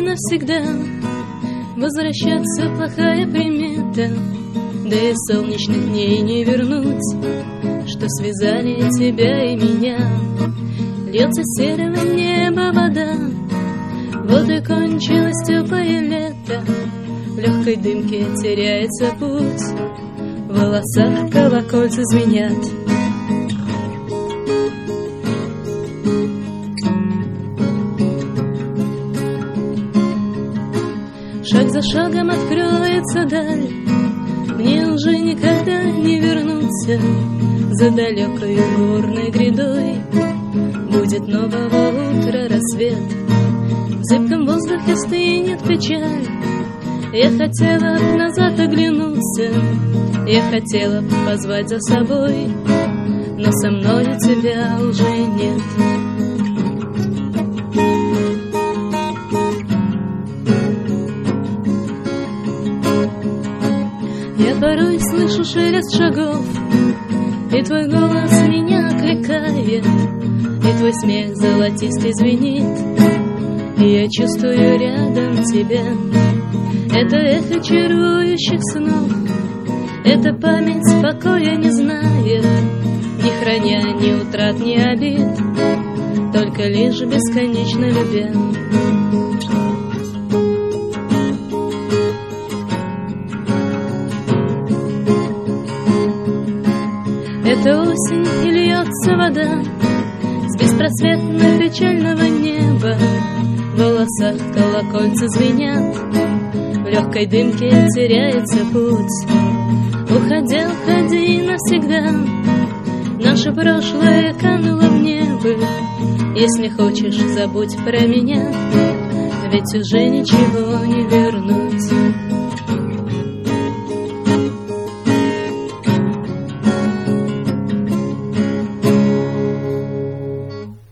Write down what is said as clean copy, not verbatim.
навсегда. Возвращаться плохая примета, да и солнечных дней не вернуть, что связали тебя и меня. Льется серого неба вода, вот и кончилось теплое лето. В легкой дымке теряется путь, в волосах колокольцы звенят. Шаг за шагом откроется даль, мне уже никогда не вернуться. За далекой горной грядой будет нового утра рассвет. В зыбком воздухе стынет печаль. Я хотела назад оглянуться, я хотела позвать за собой, но со мною тебя уже нет. Я порой слышу шелест шагов, и твой голос меня окликает, и твой смех золотистый звенит, и я чувствую рядом тебя. Это эхо чарующих снов, это память покоя не знает, не храня ни утрат, ни обид, только лишь бесконечно любя. Это осень, и льется вода с беспросветно печального неба. В волосах колокольцы звенят, в легкой дымке теряется путь. Уходи, уходи навсегда, наше прошлое кануло в небо. Если хочешь, забудь про меня, ведь уже ничего не вернуть.